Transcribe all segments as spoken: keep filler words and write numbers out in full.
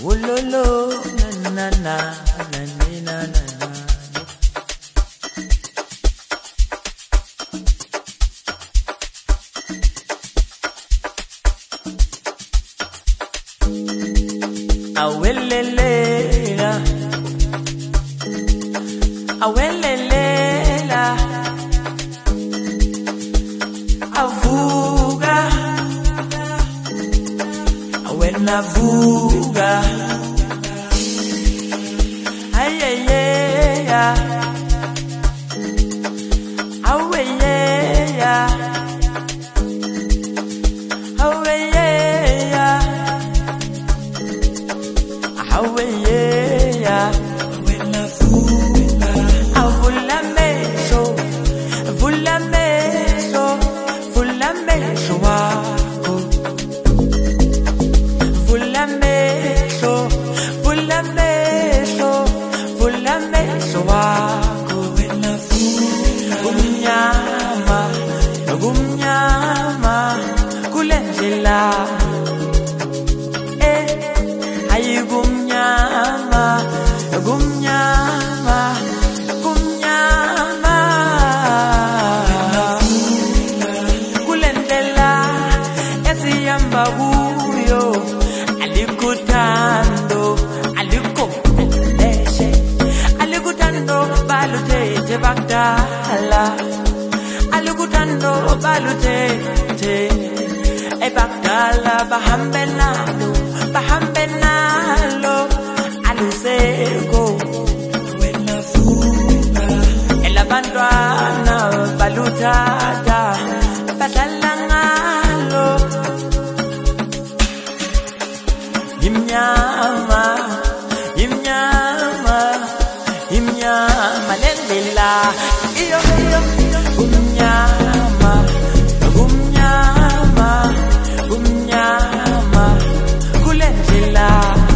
Wololo na na na na na na na. Awelelela, awelelela, avuga, awenavuga, ayeyeya, aweyeya, aweyeya. Aweyeya, awenavuga, avulameso, avulameso, avulameso wako, avulameso, avulameso, avulameso wako, awenavuga, gumnyama, gumnyama, kulendlela, eh, ayigum. Gumnyama, gumnyama, kulendlela esiyamba kuyo, alikutando, alikopeleshe, alikutando balutete bagdala, alikutando balutete e bagdala bahambe nalo, bahambe nalo. Aluseko wenavuga elabantwana balutata badlala ngalo imnyama imnyama imnyama lendlela iyo iyo umnyama umnyama umnyama kulendlela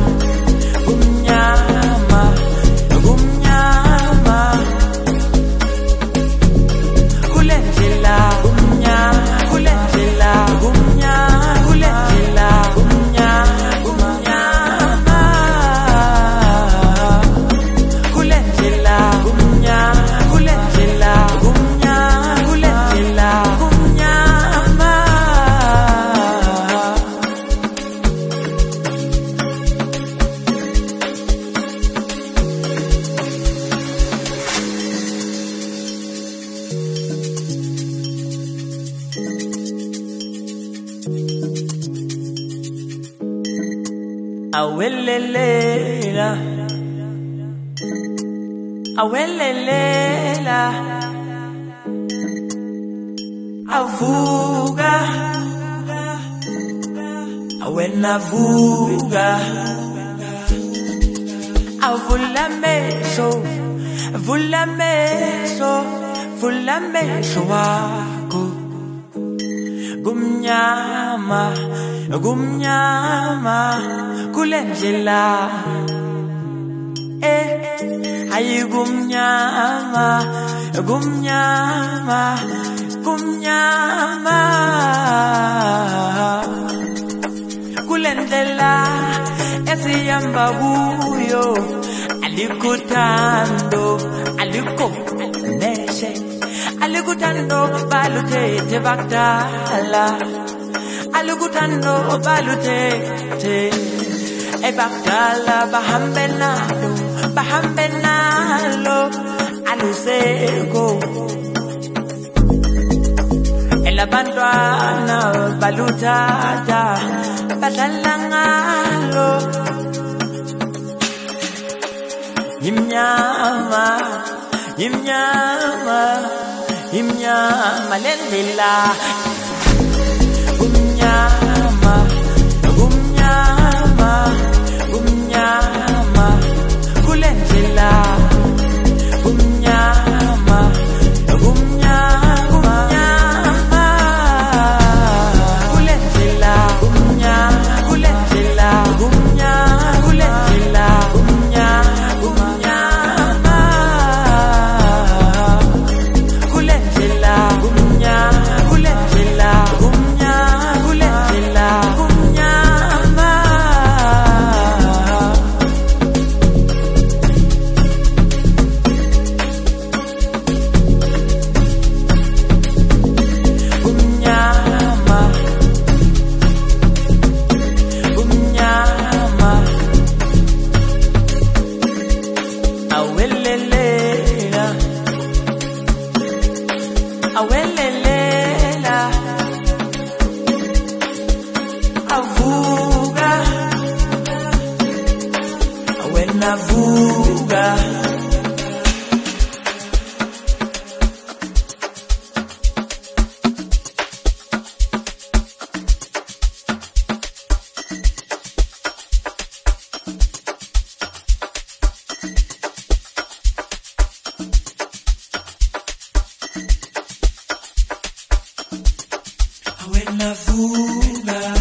awelelela, awelelela, avuga, awenavuga, avulameso, avulameso, avulameso wako, gumnyama, gumnyama. Kulendlela, eh, ayi gumnyama, gumnyama, gumnyama. Kulendlela, esiyamba kuyo, alikutando, alikopeleshe, alikutando balutete bagdala, alikutando balutete. E bagdala bahambe nalo, bahambe nalo, aluseko. Elabantwana balutata badlala ngalo, imnyama, imnyama, imnyama lendlela, umnyama, umnyama. Gumnyama, kulendlela, gumnyama, gumnyama, gumnyama, kulendlela, gumnyama, kulendlela, gumnyama, kulendlela, gumnyama, gumnyama, kulendlela, gumnyama, kulendlela. navuga. Awe navuga.